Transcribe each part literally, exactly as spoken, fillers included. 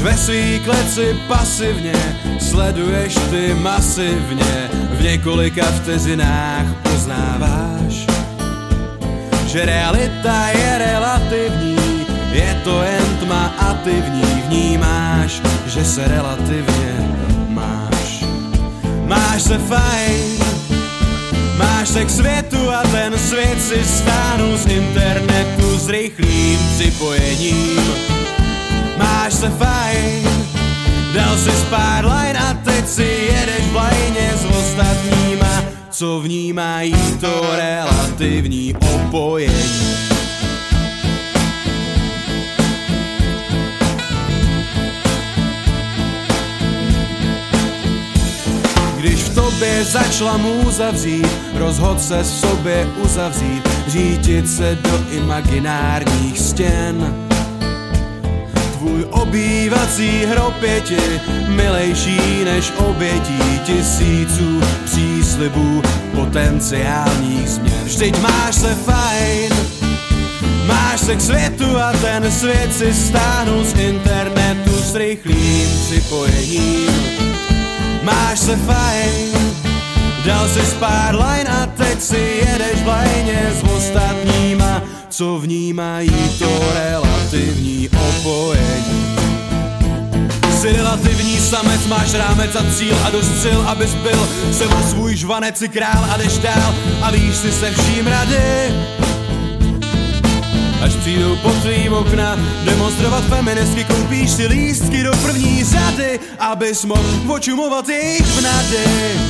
ve svý kleci pasivně sleduješ ty masivně, v několika vteřinách poznáváš, že realita je relativní, je to jen tma a ty v ní vnímáš, že se relativně máš. Máš se fajn, máš se k světu a ten svět si stáhnul z internetu s rychlým připojením. Máš se fajn, dal si pár line a teď si jedeš v lajně s ostatníma, co vnímají to relativní opojení. Když v tobě začala můza vřít, rozhod se v sobě uzavřít, řídit se do imaginárních stěn. Tvůj obývací hrob je ti milejší než obětí tisíců příslibů potenciálních změn. Vždyť máš se fajn, máš se k světu a ten svět si stáhnul z internetu s rychlým připojením. Máš se fajn, dal si pár line a teď si jedeš v lajně s ostatníma, co vnímají to relativní opojení. Jsi relativní samec, máš rámec a cíl a dost sil, abys byl sebou svůj žvanec si král a jdeš dál a víš si se vším rady. Až přijdou pod tvým okna demonstrovat feministky, koupíš si lístky do první řady, abys mohl očumovat jejich vnady.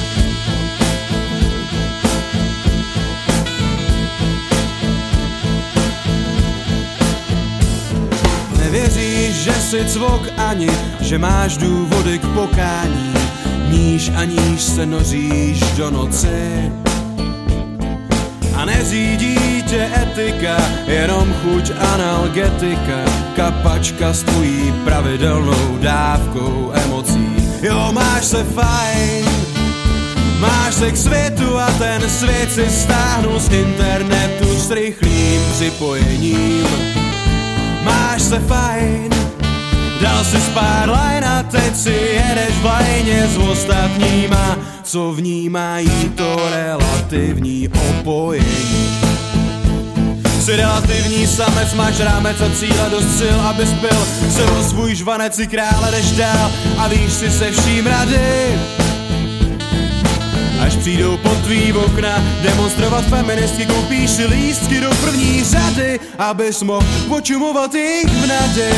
Nevěříš, že jsi cvok ani, že máš důvody k pokání, níž a níž se noříš do noci. A neřídí tě etika, jenom chuť analgetika, kapačka s tvojí pravidelnou dávkou emocí. Jo, máš se fajn, máš se k světu a ten svět si stáhnul z internetu s rychlým připojením. Máš se fajn, dal si pár line a teď si jedeš v lajně s ostatníma, co vnímají to relativní opojení. Jsi relativní samec, máš rámec a cíl a dost sil, abys byl sebou svůj žvanec si krále jdeš dál a víš si se vším rady. Až přijdou pod tvý okna demonstrovat feministky, koupíš si lístky do první řady, abys mohl počumovat jejich vnady.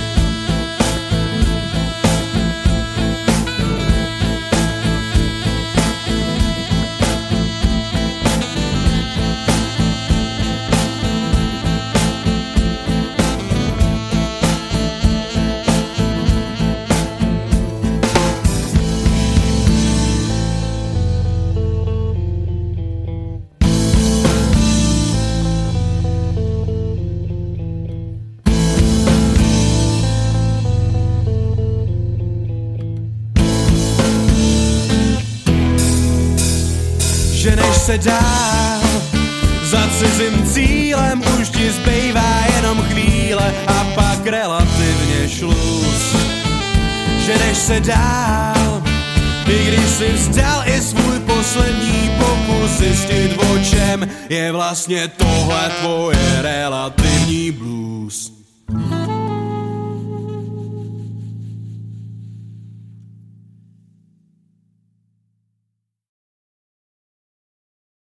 Ženeš se dál za cizím cílem, už ti zbývá jenom chvíle a pak relativně šluz. Ženeš se dál, i když si vzdal i svůj poslední pokus zjistit, o čem je vlastně tohle tvoje relativní blues.